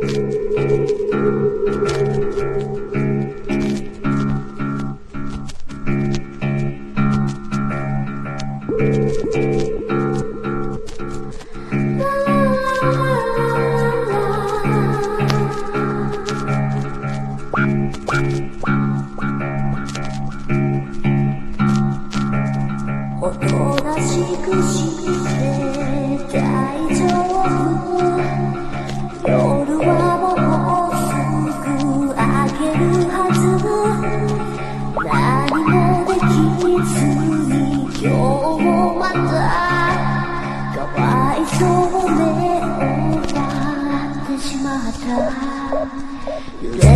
おとなしくして大丈夫。夜はもうすぐ明けるはず。何もできずに今日もまたかわいそう目を笑ってしまった。